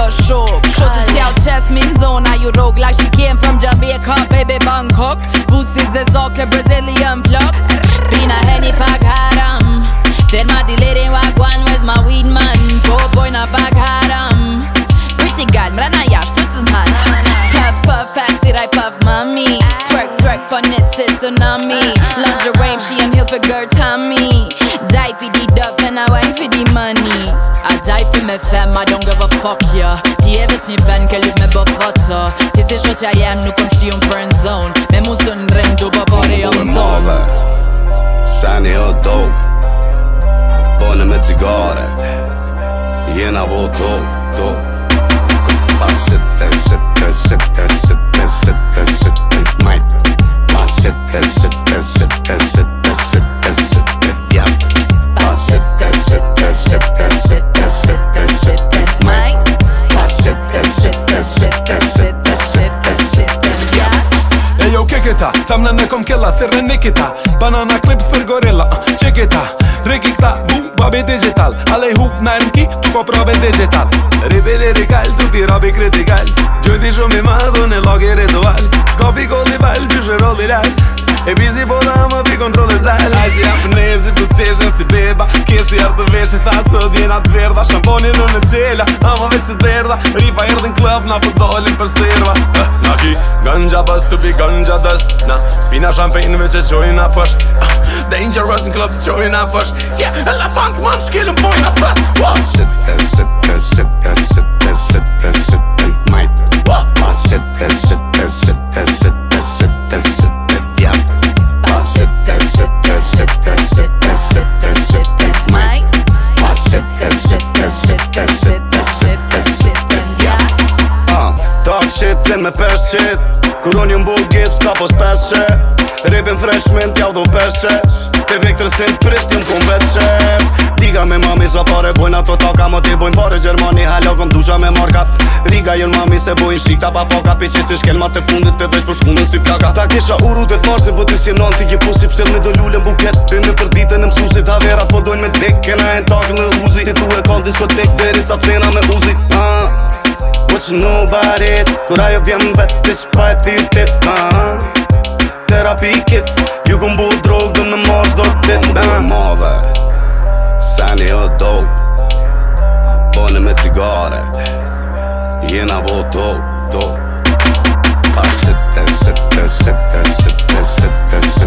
go shook. Shorty t'jaw chest min zona you rogue like she came from Jamaica, baby Bangkok. Pussies is okay Brazilian flock. Bina Henny pack haram. Tell my lady wagwan, where's my weed man? Poor boy na bag haram. Pretty girl, mrana yash, this is man. Puff puff, fast it I puff mommy. Twerk twerk, fun it's a tsunami. Lingerie, she and heel for girl Tommy. Die for the dove and I wine for the money. I die for me femme, I don't give a fuck yeah. Die ever sniffen, qu'elle lutte me buffata. Ti sei shot I am, nu cum știu în friend zone. Me mus în ring, după body on zone. Sen är jag dope. Barnen med cigarrer. Gena vår tåg. Bara sitter Mike. Bara sitter ja. Bara sitter Mike. Bara sitter ja. Ej yo keketa, thamna në kom kella, thirë nikita. Banana clips për gorilla, qeketa. Rikikta, vu, babi digital. Alej hup na mki, tu ko prove digital. Ripi lirikal, tu pi rabi kritikal. Gjojti shumë I madhu në logi ritual. Kopi kolli bal, gjyshe rolli lal. E bizi po da më pi kontrole zdal. Aj si japonezi, po s'qeshen si beba. Keshi ardë veshi, tha sot jena t'verda. Shamponin në qela, ama vesh t'verda. Ripa erdhin klub, na po dolin për serva. Na ki, ganja bës, tu pi ganja dust. Na, spina champagne që qojna pësht. Dangerous në klub, qojna pësht. Yeah, elefant man, shkillën pojna pës. Sitter Mike. Bara sitter ja. Bara sitter Mike. Bara sitter ja. Talk shit, vjen me pesh shit. Kur unë jëm bull gips, ka pos pesh shit. Ripin freshman, t'jav do pesh shit. Te Viktor sin prisht, jëm kun vet shit. Diga me mami sa pare bojnë ato taka. Mo ti bojnë pare Gjermani, hallo kom dusha me marka. Riga jon mami se bojnë shikta pa poka. Piqi si shkelma të fundit të vesh për shkundën si plaka. Ta kisha uru të t'marsin, po ti si non t'i ki pusi. Pshtel me do lullën buket, bime për ditën e msusit. Haverat po dojnë me dek, kena e n'tak në uzi. Ti thu e kon diskotek, deri sa t'lena me uzi. What you know about it? Kur ajo vjen vetis pa e thirtit. Terapi kit, ju kun bu drog dhe me marrë do dit. Mave, sen är jag dope. Barnen med cigarrer. Gena vår tåg. Bara sitter